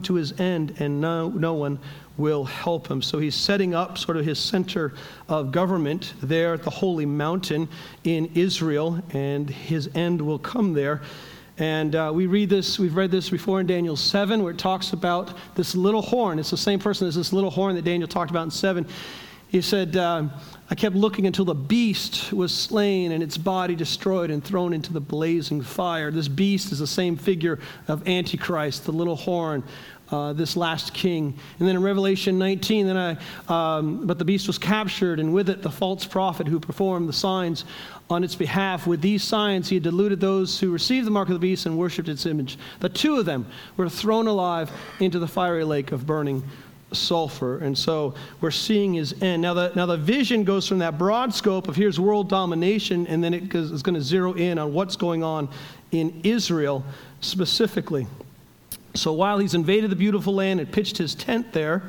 to his end, and no one will help him. So he's setting up sort of his center of government there at the holy mountain in Israel, and his end will come there. And we've read this before in Daniel 7, where it talks about this little horn. It's the same person as this little horn that Daniel talked about in 7. He said, I kept looking until the beast was slain and its body destroyed and thrown into the blazing fire. This beast is the same figure of Antichrist, the little horn, this last king. And then in Revelation 19, but the beast was captured, and with it the false prophet who performed the signs on its behalf. With these signs he had deluded those who received the mark of the beast and worshipped its image. The two of them were thrown alive into the fiery lake of burning sulfur. And so we're seeing his end. Now the vision goes from that broad scope of here's world domination, and then it is going to zero in on what's going on in Israel specifically. So while he's invaded the beautiful land and pitched his tent there,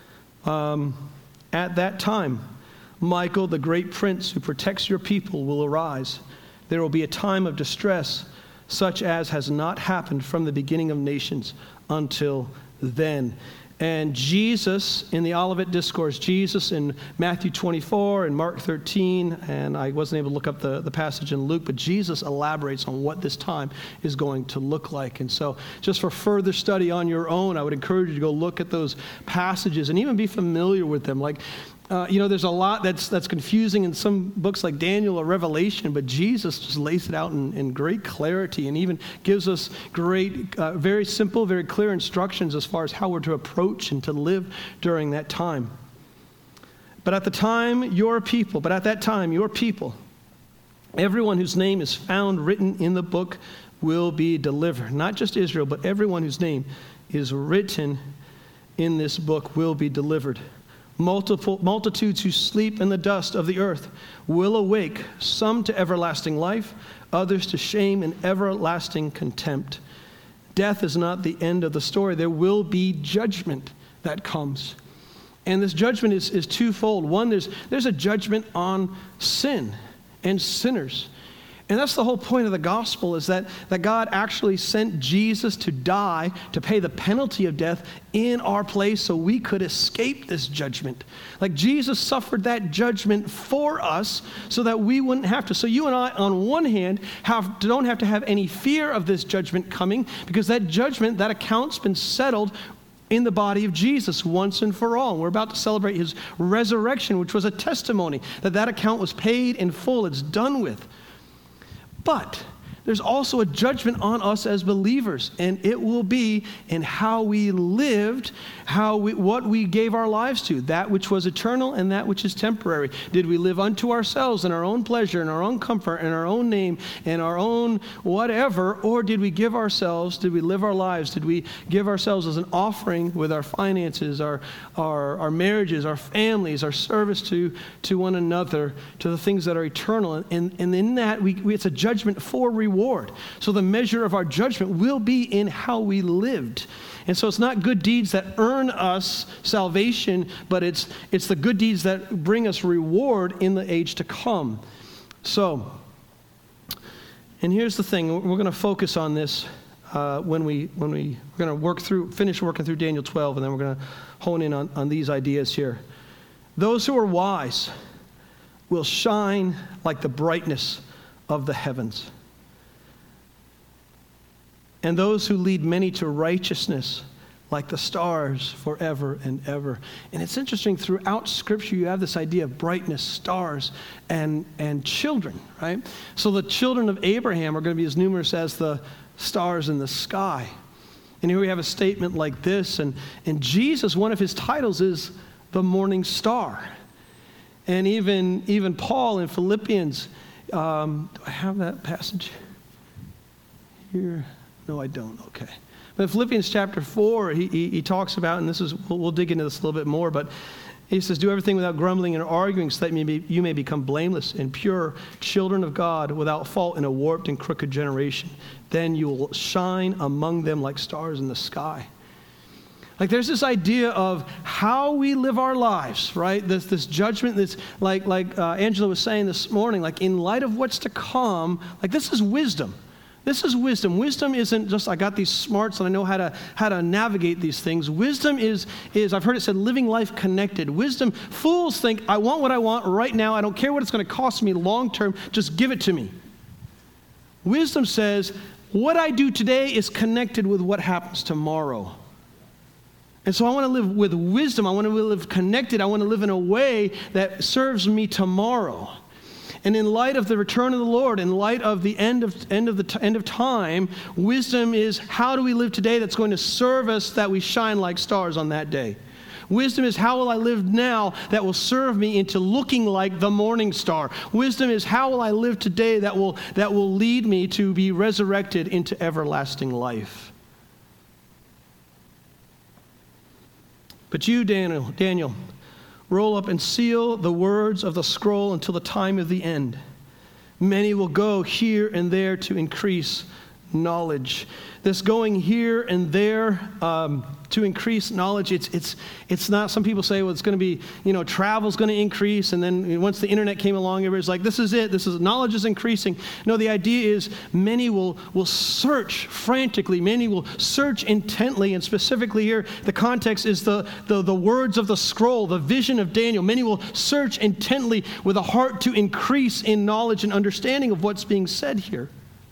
at that time, Michael, the great prince who protects your people, will arise. There will be a time of distress such as has not happened from the beginning of nations until then. And Jesus, in the Olivet Discourse, Jesus in Matthew 24 and Mark 13, and I wasn't able to look up the passage in Luke, but Jesus elaborates on what this time is going to look like. And so just for further study on your own, I would encourage you to go look at those passages and even be familiar with them. Like, there's a lot that's confusing in some books like Daniel or Revelation, but Jesus just lays it out in great clarity and even gives us great, very simple, very clear instructions as far as how we're to approach and to live during that time. But at that time, your people, everyone whose name is found written in the book will be delivered. Not just Israel, but everyone whose name is written in this book will be delivered. Multitudes who sleep in the dust of the earth will awake, some to everlasting life, others to shame and everlasting contempt. Death is not the end of the story. There will be judgment that comes. And this judgment is twofold. One, there's a judgment on sin and sinners. And that's the whole point of the gospel, is that God actually sent Jesus to die, to pay the penalty of death in our place so we could escape this judgment. Like Jesus suffered that judgment for us so that we wouldn't have to. So you and I, on one hand, don't have to have any fear of this judgment coming, because that judgment, that account's been settled in the body of Jesus once and for all. And we're about to celebrate his resurrection, which was a testimony that account was paid in full. It's done with. But there's also a judgment on us as believers, and it will be in how we lived, what we gave our lives to, that which was eternal and that which is temporary. Did we live unto ourselves in our own pleasure, in our own comfort, in our own name, in our own whatever, or did we live our lives, did we give ourselves as an offering with our finances, our marriages, our families, our service to one another, to the things that are eternal? And in that, it's a judgment for reward. So the measure of our judgment will be in how we lived. And so it's not good deeds that earn us salvation, but it's the good deeds that bring us reward in the age to come. So, and here's the thing, we're going to focus on this when we're going to finish working through Daniel 12, and then we're going to hone in on these ideas here. Those who are wise will shine like the brightness of the heavens. And those who lead many to righteousness like the stars forever and ever. And it's interesting, throughout Scripture you have this idea of brightness, stars, and children, right? So the children of Abraham are going to be as numerous as the stars in the sky. And here we have a statement like this, and Jesus, one of his titles is the morning star. And even Paul in Philippians, do I have that passage here? No, I don't. Okay. But in Philippians chapter 4, he talks about, and we'll dig into this a little bit more, but he says, do everything without grumbling and arguing, so that you may become blameless and pure, children of God, without fault in a warped and crooked generation. Then you will shine among them like stars in the sky. Like, there's this idea of how we live our lives, right? This judgment, this like Angela was saying this morning, like in light of what's to come, like this is wisdom. This is wisdom. Wisdom isn't just, I got these smarts and I know how to navigate these things. Wisdom is I've heard it said, living life connected. Wisdom, fools think, I want what I want right now. I don't care what it's going to cost me long term. Just give it to me. Wisdom says, what I do today is connected with what happens tomorrow. And so I want to live with wisdom. I want to live connected. I want to live in a way that serves me tomorrow. And in light of the return of the Lord, in light of the end of time, wisdom is how do we live today that's going to serve us that we shine like stars on that day. Wisdom is how will I live now that will serve me into looking like the morning star. Wisdom is how will I live today that will lead me to be resurrected into everlasting life. But you, Daniel, roll up and seal the words of the scroll until the time of the end. Many will go here and there to increase knowledge. This going here and there to increase knowledge, it's not, some people say, well, it's going to be, travel's going to increase, and then once the internet came along, everybody's like, this is it, knowledge is increasing. No, the idea is many will search frantically, many will search intently, and specifically here, the context is the words of the scroll, the vision of Daniel. Many will search intently with a heart to increase in knowledge and understanding of what's being said here.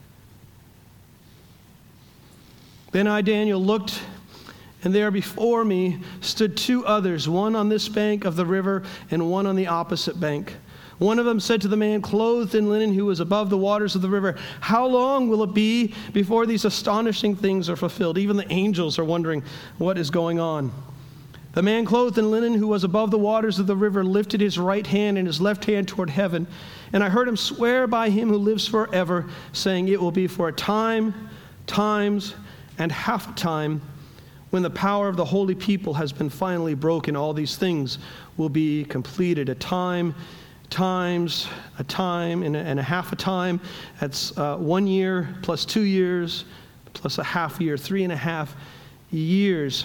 Then I, Daniel, looked, and there before me stood two others, one on this bank of the river and one on the opposite bank. One of them said to the man clothed in linen who was above the waters of the river, how long will it be before these astonishing things are fulfilled? Even the angels are wondering what is going on. The man clothed in linen who was above the waters of the river lifted his right hand and his left hand toward heaven. And I heard him swear by him who lives forever, saying, it will be for a time, times, and half a time, when the power of the holy people has been finally broken, all these things will be completed. A time, times, a time, and a half a time. That's 1 year plus 2 years plus a half year, 3.5 years.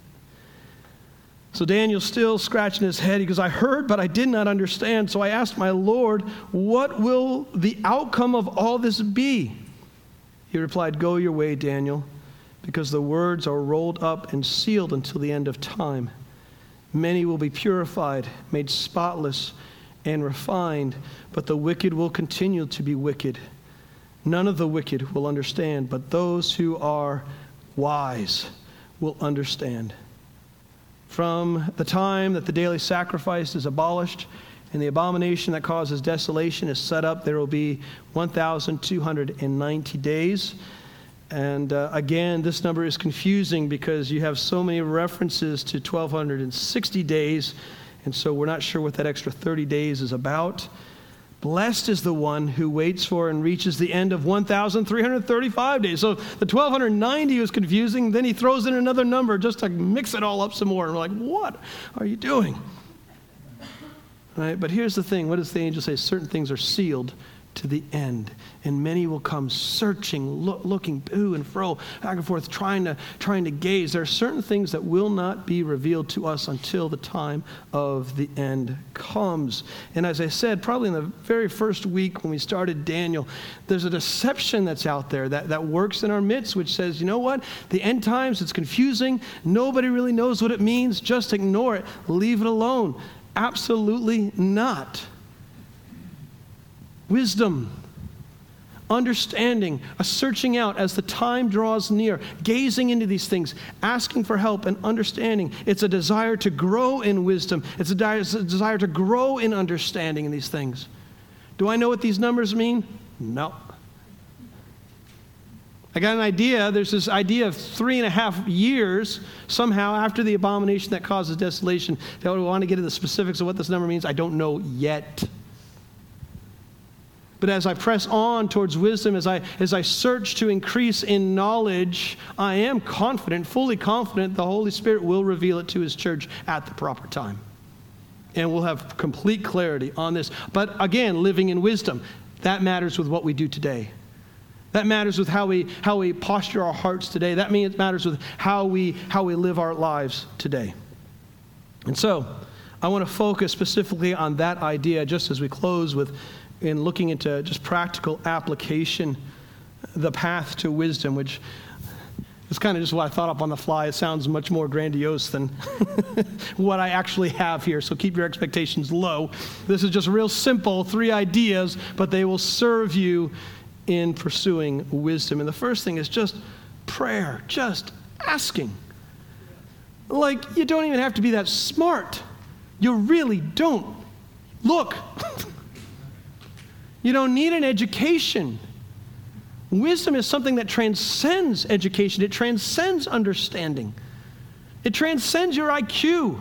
So Daniel's still scratching his head. He goes, I heard, but I did not understand. So I asked my Lord, what will the outcome of all this be? He replied, go your way, Daniel, because the words are rolled up and sealed until the end of time. Many will be purified, made spotless, and refined, but the wicked will continue to be wicked. None of the wicked will understand, but those who are wise will understand. From the time that the daily sacrifice is abolished and the abomination that causes desolation is set up, there will be 1,290 days. And again, this number is confusing because you have so many references to 1,260 days, and so we're not sure what that extra 30 days is about. Blessed is the one who waits for and reaches the end of 1,335 days. So the 1,290 was confusing. Then he throws in another number just to mix it all up some more. And we're like, what are you doing? Right? But here's the thing. What does the angel say? Certain things are sealed to the end, and many will come searching, looking to and fro, back and forth, trying to gaze. There are certain things that will not be revealed to us until the time of the end comes. And as I said, probably in the very first week when we started Daniel, there's a deception that's out there that works in our midst, which says, you know what? The end times, it's confusing. Nobody really knows what it means. Just ignore it. Leave it alone. Absolutely not. Wisdom, understanding, a searching out as the time draws near, gazing into these things, asking for help and understanding. It's a desire to grow in wisdom. It's a desire to grow in understanding in these things. Do I know what these numbers mean? No. I got an idea. There's this idea of 3.5 years somehow after the abomination that causes desolation. Do I want to get into the specifics of what this number means? I don't know yet. But as I press on towards wisdom, as I search to increase in knowledge, I am confident, fully confident, the Holy Spirit will reveal it to His church at the proper time. And we'll have complete clarity on this. But again, living in wisdom, that matters with what we do today. That matters with how we posture our hearts today. That means it matters with how we live our lives today. And so, I want to focus specifically on that idea just as we close with in looking into just practical application the path to wisdom, which is kind of just what I thought up on the fly. It sounds much more grandiose than what I actually have here, so keep your expectations low. This is just real simple, 3 ideas, but they will serve you in pursuing wisdom. And the first thing is just prayer, just asking. Like, you don't even have to be that smart. You really don't. Look, you don't need an education. Wisdom is something that transcends education. It transcends understanding. It transcends your IQ.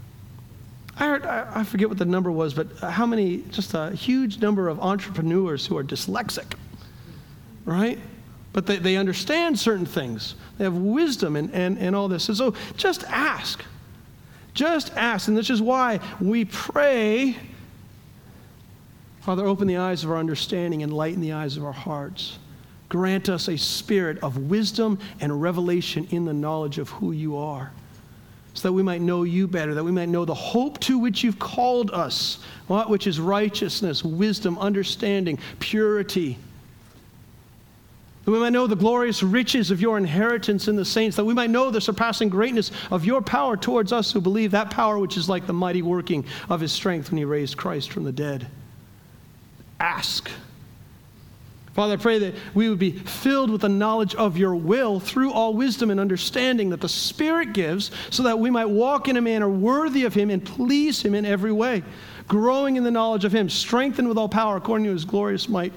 I forget what the number was, but how many, just a huge number of entrepreneurs who are dyslexic, right? But they understand certain things. They have wisdom and all this. And so just ask. Just ask. And this is why we pray, Father, open the eyes of our understanding and lighten the eyes of our hearts. Grant us a spirit of wisdom and revelation in the knowledge of who you are, so that we might know you better, that we might know the hope to which you've called us, which is righteousness, wisdom, understanding, purity. That we might know the glorious riches of your inheritance in the saints, that we might know the surpassing greatness of your power towards us who believe, that power which is like the mighty working of his strength when he raised Christ from the dead. Ask. Father, I pray that we would be filled with the knowledge of your will through all wisdom and understanding that the Spirit gives, so that we might walk in a manner worthy of him and please him in every way, growing in the knowledge of him, strengthened with all power according to his glorious might,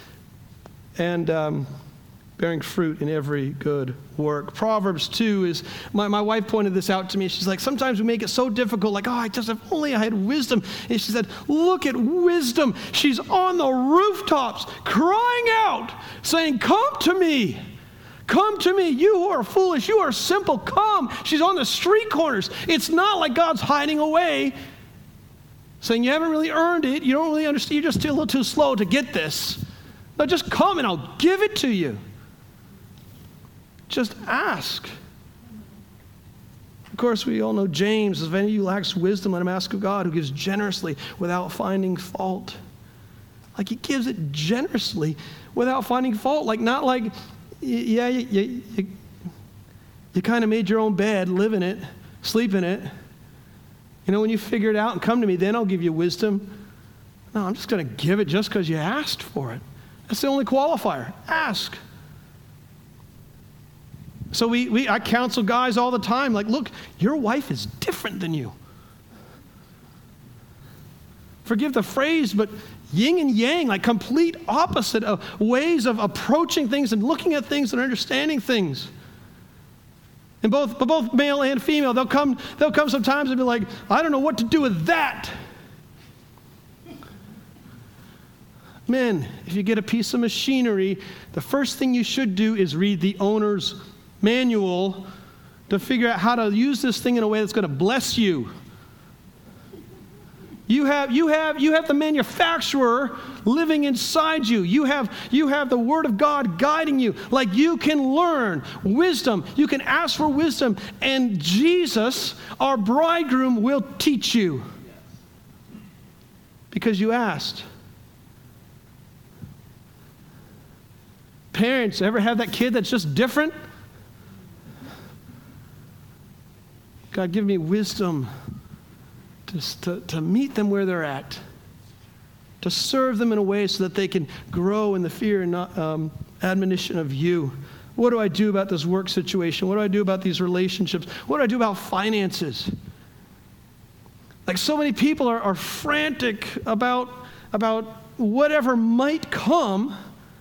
and bearing fruit in every good work. Proverbs 2 is, my wife pointed this out to me. She's like, sometimes we make it so difficult, like, if only I had wisdom. And she said, look at wisdom. She's on the rooftops crying out, saying, come to me. Come to me, you who are foolish, you are simple, come. She's on the street corners. It's not like God's hiding away, saying you haven't really earned it, you don't really understand, you're just a little too slow to get this. No, just come and I'll give it to you. Just ask. Of course, we all know James, if any of you lacks wisdom, let him ask of God, who gives generously without finding fault. Like, he gives it generously without finding fault. Like, not like, yeah, you kind of made your own bed, live in it, sleep in it. You know, when you figure it out and come to me, then I'll give you wisdom. No, I'm just going to give it just because you asked for it. That's the only qualifier. Ask. So I counsel guys all the time, like, look, your wife is different than you. Forgive the phrase, but yin and yang, like complete opposite of ways of approaching things and looking at things and understanding things. And both male and female, they'll come sometimes and be like, I don't know what to do with that. Men, if you get a piece of machinery, the first thing you should do is read the owner's manual to figure out how to use this thing in a way that's going to bless you. You have the manufacturer living inside you. You have the Word of God guiding you. Like, you can learn wisdom. You can ask for wisdom. And Jesus, our bridegroom, will teach you. Because you asked. Parents, ever have that kid that's just different? God, give me wisdom to meet them where they're at, to serve them in a way so that they can grow in the fear and admonition of you. What do I do about this work situation? What do I do about these relationships? What do I do about finances? Like, so many people are frantic about whatever might come,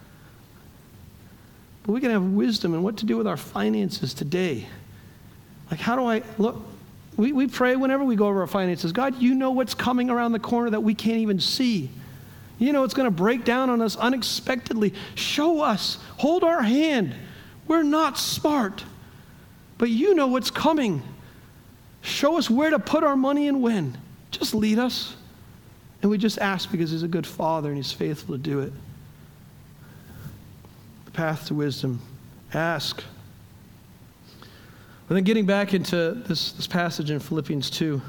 but we can have wisdom in what to do with our finances today. Like, how do I look? We pray whenever we go over our finances. God, you know what's coming around the corner that we can't even see. You know it's going to break down on us unexpectedly. Show us. Hold our hand. We're not smart, but you know what's coming. Show us where to put our money and when. Just lead us. And we just ask because he's a good father and he's faithful to do it. The path to wisdom. Ask. But then getting back into this passage in Philippians 2.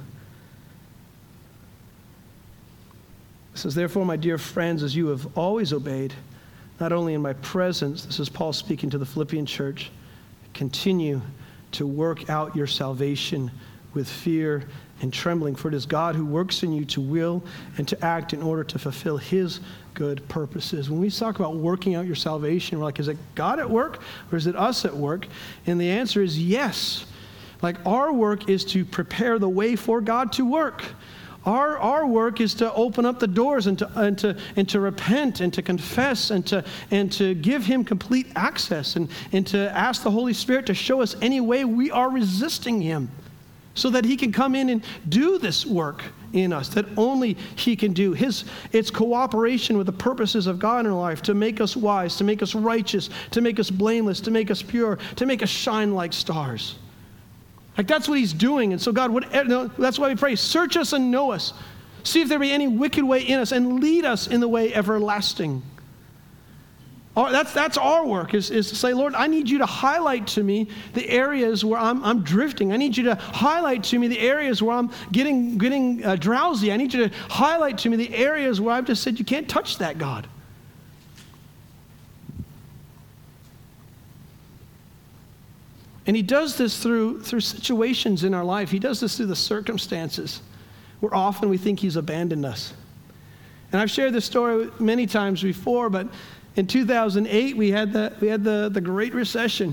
It says, therefore, my dear friends, as you have always obeyed, not only in my presence, this is Paul speaking to the Philippian church, continue to work out your salvation with fear and trembling, for it is God who works in you to will and to act in order to fulfill his good purposes. When we talk about working out your salvation, we're like, is it God at work or is it us at work? And the answer is yes. Like, our work is to prepare the way for God to work. Our work is to open up the doors and to repent and to confess and to give him complete access and to ask the Holy Spirit to show us any way we are resisting him, so that he can come in and do this work in us that only he can do. It's cooperation with the purposes of God in our life to make us wise, to make us righteous, to make us blameless, to make us pure, to make us shine like stars. Like, that's what he's doing. And so God, that's why we pray, search us and know us. See if there be any wicked way in us and lead us in the way everlasting. That's our work, is to say, Lord, I need you to highlight to me the areas where I'm drifting. I need you to highlight to me the areas where I'm getting drowsy. I need you to highlight to me the areas where I've just said, you can't touch that, God. And he does this through situations in our life. He does this through the circumstances where often we think he's abandoned us. And I've shared this story many times before, but in 2008, we had the Great Recession.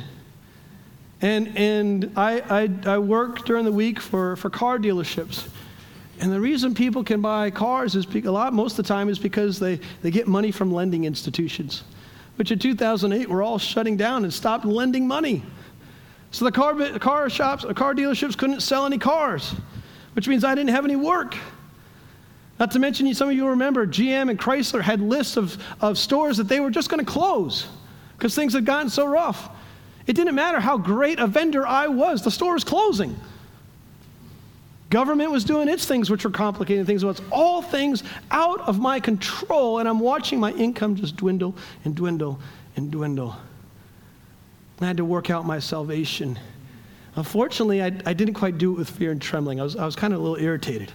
And I work during the week for car dealerships. And the reason people can buy cars is most of the time is because they get money from lending institutions, which in 2008 were all shutting down and stopped lending money. So the car dealerships couldn't sell any cars, which means I didn't have any work. Not to mention, some of you remember, GM and Chrysler had lists of stores that they were just going to close because things had gotten so rough. It didn't matter how great a vendor I was, the store was closing. Government was doing its things, which were complicating things. It was all things out of my control, and I'm watching my income just dwindle and dwindle and dwindle. I had to work out my salvation. Unfortunately, I didn't quite do it with fear and trembling. I was kind of a little irritated.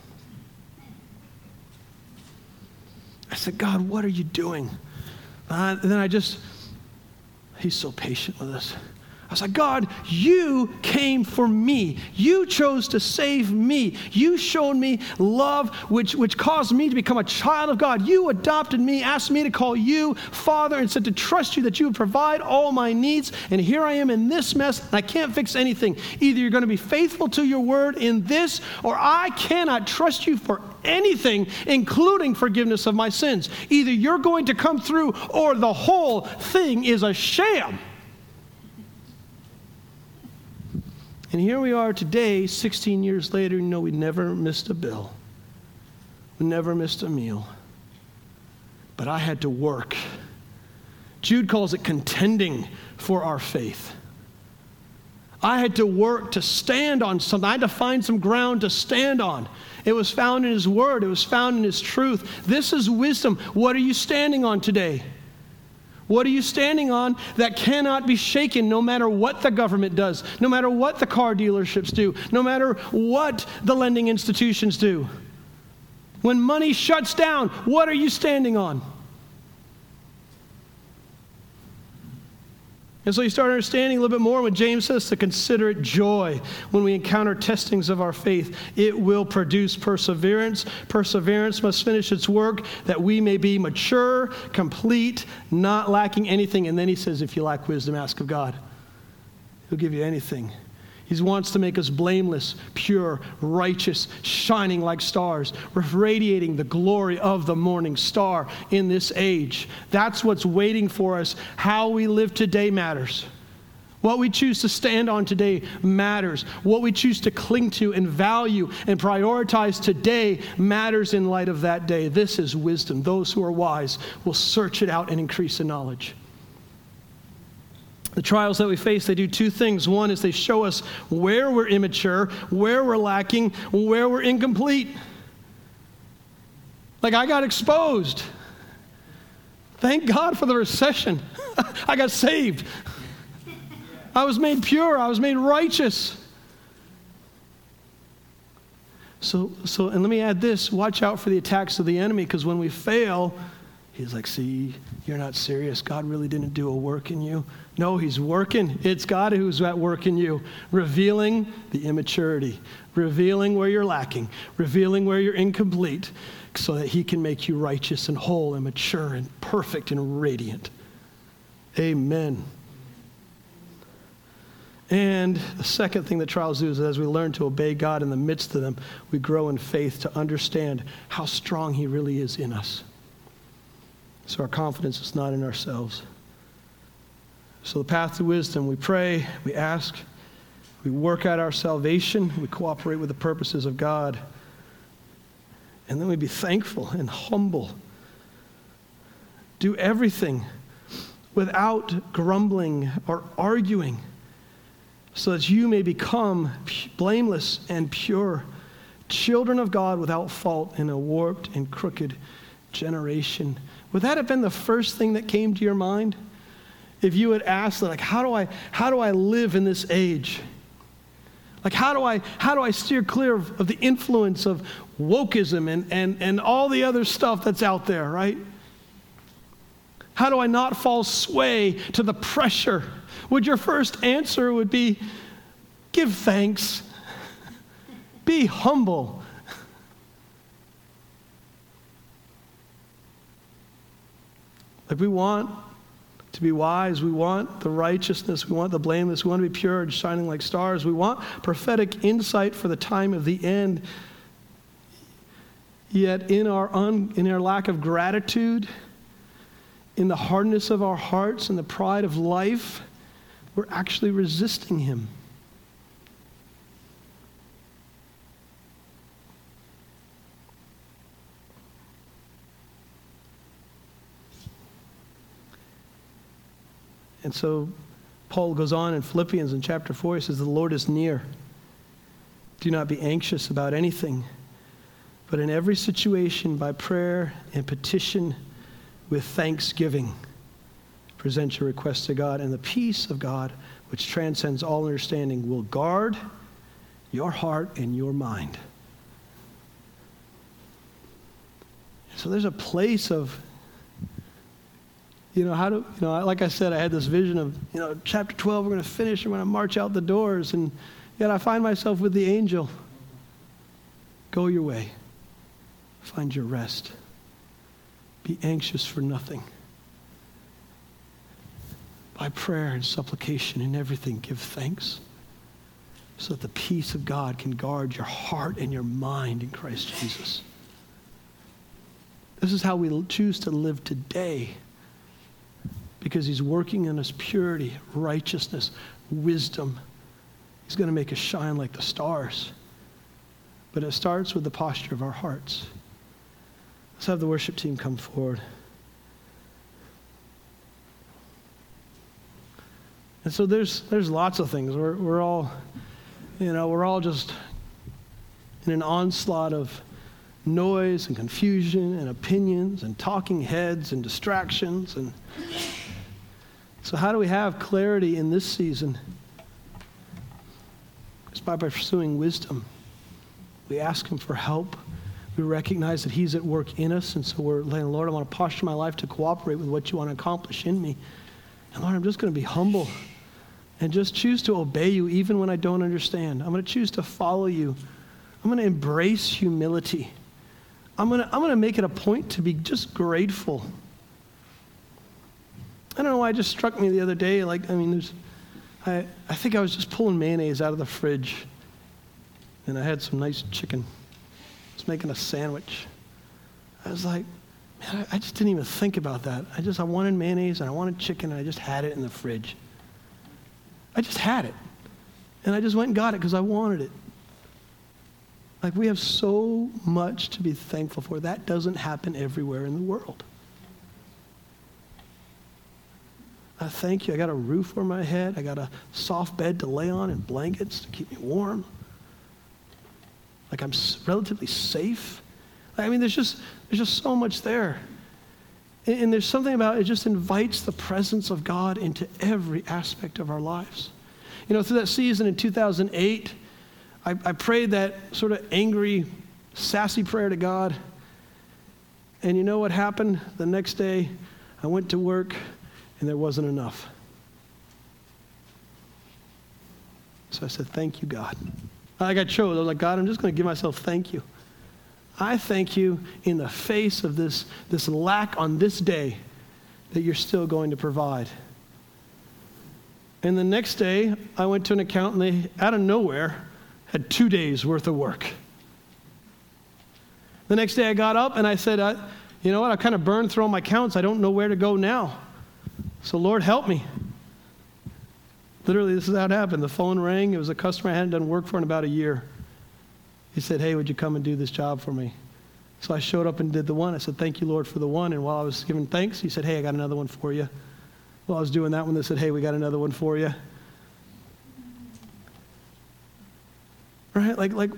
I said, God, what are you doing? And then he's so patient with us. I was like, God, you came for me. You chose to save me. You showed me love, which caused me to become a child of God. You adopted me, asked me to call you Father, and said to trust you that you would provide all my needs. And here I am in this mess, and I can't fix anything. Either you're going to be faithful to your word in this, or I cannot trust you for anything, including forgiveness of my sins. Either you're going to come through, or the whole thing is a sham. And here we are today, 16 years later, we never missed a bill. We never missed a meal. But I had to work. Jude calls it contending for our faith. I had to work to stand on something. I had to find some ground to stand on. It was found in his word. It was found in his truth. This is wisdom. What are you standing on today? What are you standing on that cannot be shaken no matter what the government does, no matter what the car dealerships do, no matter what the lending institutions do? When money shuts down, what are you standing on? And so you start understanding a little bit more when James says to consider it joy when we encounter testings of our faith. It will produce perseverance. Perseverance must finish its work that we may be mature, complete, not lacking anything. And then he says, if you lack wisdom, ask of God. He'll give you anything. He wants to make us blameless, pure, righteous, shining like stars, radiating the glory of the morning star in this age. That's what's waiting for us. How we live today matters. What we choose to stand on today matters. What we choose to cling to and value and prioritize today matters in light of that day. This is wisdom. Those who are wise will search it out and increase in knowledge. The trials that we face, they do two things. One is they show us where we're immature, where we're lacking, where we're incomplete. Like, I got exposed. Thank God for the recession. I got saved. I was made pure. I was made righteous. So, and let me add this. Watch out for the attacks of the enemy, because when we fail, He's like, see, you're not serious. God really didn't do a work in you. No, he's working. It's God who's at work in you, revealing the immaturity, revealing where you're lacking, revealing where you're incomplete, so that he can make you righteous and whole and mature and perfect and radiant. Amen. And the second thing that trials do is as we learn to obey God in the midst of them, we grow in faith to understand how strong he really is in us. So our confidence is not in ourselves. So the path to wisdom, we pray, we ask, we work out our salvation, we cooperate with the purposes of God, and then we be thankful and humble. Do everything without grumbling or arguing, so that you may become blameless and pure, children of God without fault in a warped and crooked generation. Would that have been the first thing that came to your mind? If you had asked, like, how do I live in this age? Like, how do I steer clear of the influence of wokeism and all the other stuff that's out there, right? How do I not fall sway to the pressure? Would your first answer would be, give thanks, be humble. Like, we want to be wise. We want the righteousness. We want the blameless. We want to be pure and shining like stars. We want prophetic insight for the time of the end. Yet in our lack of gratitude, in the hardness of our hearts and the pride of life, we're actually resisting him. And so Paul goes on in Philippians in chapter 4, he says, the Lord is near. Do not be anxious about anything, but in every situation by prayer and petition with thanksgiving, present your requests to God, and the peace of God, which transcends all understanding, will guard your heart and your mind. So there's a place of, like I said, I had this vision of, chapter 12, we're going to finish, we're going to march out the doors, and yet I find myself with the angel. Go your way. Find your rest. Be anxious for nothing. By prayer and supplication and everything, give thanks, so that the peace of God can guard your heart and your mind in Christ Jesus. This is how we choose to live today, because he's working in us purity, righteousness, wisdom. He's going to make us shine like the stars. But it starts with the posture of our hearts. Let's have the worship team come forward. And so there's lots of things. We're all just in an onslaught of noise and confusion and opinions and talking heads and distractions. And so how do we have clarity in this season? It's by pursuing wisdom. We ask him for help. We recognize that he's at work in us, and so we're saying, Lord, I want to posture my life to cooperate with what you want to accomplish in me. And Lord, I'm just going to be humble and just choose to obey you even when I don't understand. I'm going to choose to follow you. I'm going to embrace humility. I'm going to make it a point to be just grateful. I don't know why it just struck me the other day. I think I was just pulling mayonnaise out of the fridge, and I had some nice chicken. I was making a sandwich. I was like, man, I just didn't even think about that. I wanted mayonnaise, and I wanted chicken, and I just had it in the fridge. I just had it. And I just went and got it because I wanted it. Like, we have so much to be thankful for. That doesn't happen everywhere in the world. I thank you. I got a roof over my head. I got a soft bed to lay on and blankets to keep me warm. Like, I'm relatively safe. There's just so much there. And there's something about it just invites the presence of God into every aspect of our lives. Through that season in 2008, I prayed that sort of angry, sassy prayer to God. And you know what happened? The next day, I went to work, and there wasn't enough. So I said, thank you, God. I chose. I was like, God, I'm just going to give myself thank you. I thank you in the face of this lack on this day that you're still going to provide. And the next day, I went to an accountant, and they, out of nowhere, had 2 days worth of work. The next day I got up and I said, you know what, I kind of burned through all my counts. I don't know where to go now. So Lord, help me. Literally, this is how it happened. The phone rang. It was a customer I hadn't done work for in about a year. He said, hey, would you come and do this job for me? So I showed up and did the one. I said, thank you, Lord, for the one. And while I was giving thanks, he said, hey, I got another one for you. While I was doing that one, they said, hey, we got another one for you. Right? Like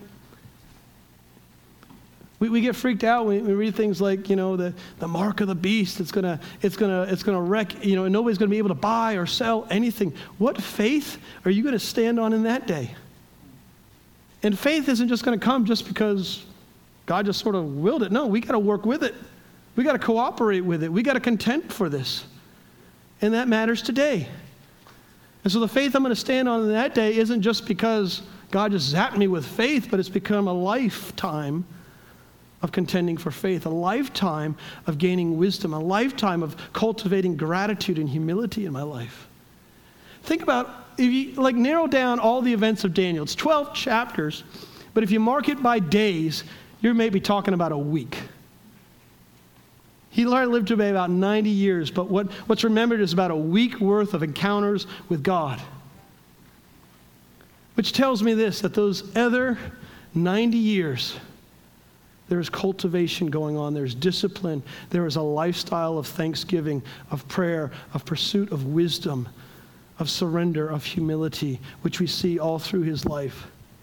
we get freaked out when we read things like, the mark of the beast. It's gonna wreck, and nobody's gonna be able to buy or sell anything. What faith are you gonna stand on in that day? And faith isn't just gonna come just because God just sort of willed it. No, we gotta work with it. We gotta cooperate with it. We gotta contend for this. And that matters today. And so the faith I'm gonna stand on in that day isn't just because God just zapped me with faith, but it's become a lifetime of contending for faith, a lifetime of gaining wisdom, a lifetime of cultivating gratitude and humility in my life. Think about, if you narrow down all the events of Daniel, it's 12 chapters, but if you mark it by days, you're maybe talking about a week. He lived to be about 90 years, but what's remembered is about a week worth of encounters with God. Which tells me this, that those other 90 years, there's cultivation going on, there's discipline, there is a lifestyle of thanksgiving, of prayer, of pursuit of wisdom, of surrender, of humility, which we see all through his life.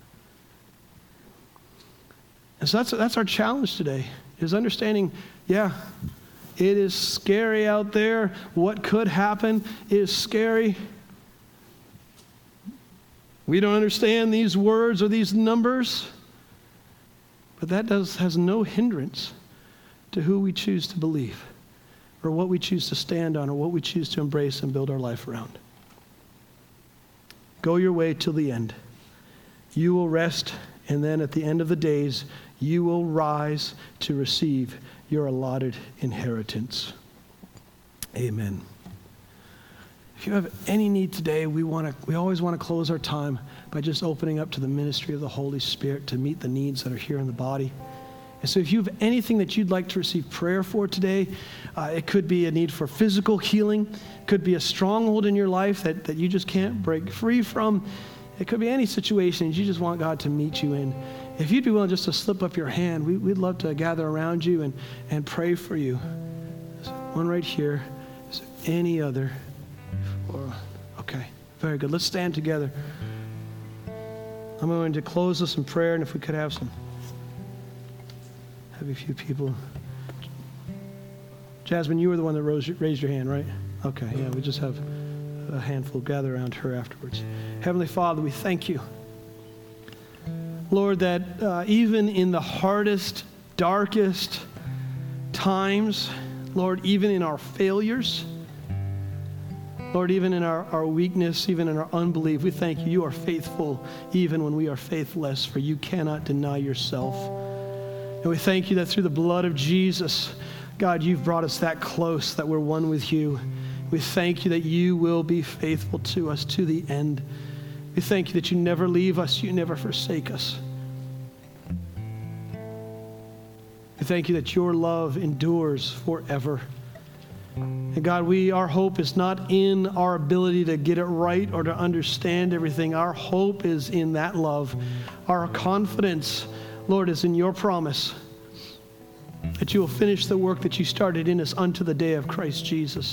And so that's our challenge today, is understanding, it is scary out there. What could happen is scary. We don't understand these words or these numbers. But that has no hindrance to who we choose to believe, or what we choose to stand on, or what we choose to embrace and build our life around. Go your way till the end. You will rest, and then at the end of the days, you will rise to receive your allotted inheritance. Amen. If you have any need today, we always want to close our time by just opening up to the ministry of the Holy Spirit to meet the needs that are here in the body. And so if you have anything that you'd like to receive prayer for today, it could be a need for physical healing, could be a stronghold in your life that you just can't break free from. It could be any situation you just want God to meet you in. If you'd be willing just to slip up your hand, we'd love to gather around you and pray for you. There's one right here. Is there any other? Okay, very good. Let's stand together. I'm going to close this in prayer, and if we could have a few people. Jasmine, you were the one that raised your hand, right? Okay, yeah, we just have a handful gather around her afterwards. Heavenly Father, we thank you, Lord, that even in the hardest, darkest times, Lord, even in our failures, Lord, even in our weakness, even in our unbelief, we thank you. You are faithful even when we are faithless, for you cannot deny yourself. And we thank you that through the blood of Jesus, God, you've brought us that close, that we're one with you. We thank you that you will be faithful to us to the end. We thank you that you never leave us, you never forsake us. We thank you that your love endures forever. And God, our hope is not in our ability to get it right or to understand everything. Our hope is in that love. Our confidence, Lord, is in your promise that you will finish the work that you started in us unto the day of Christ Jesus.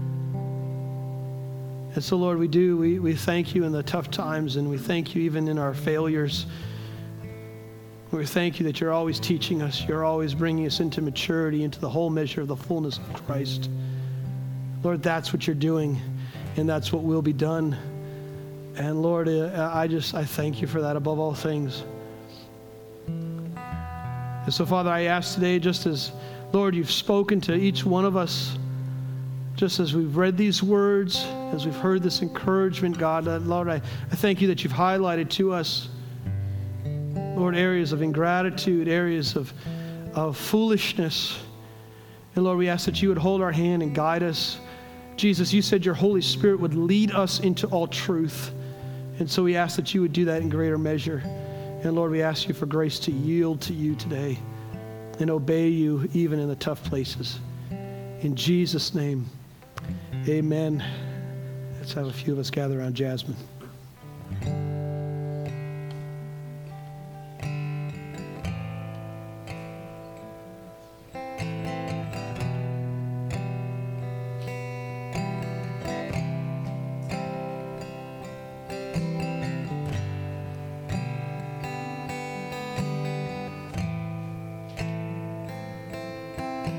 And so, Lord, we thank you in the tough times, and we thank you even in our failures. We thank you that you're always teaching us. You're always bringing us into maturity, into the whole measure of the fullness of Christ. Lord, that's what you're doing, and that's what will be done. And Lord, I thank you for that above all things. And so, Father, I ask today, just as Lord, you've spoken to each one of us just as we've read these words, as we've heard this encouragement, God. Lord, I thank you that you've highlighted to us, Lord, areas of ingratitude, areas of foolishness. And Lord, we ask that you would hold our hand and guide us. Jesus, you said your Holy Spirit would lead us into all truth. And so we ask that you would do that in greater measure. And Lord, we ask you for grace to yield to you today and obey you even in the tough places. In Jesus' name, amen. Let's have a few of us gather around Jasmine.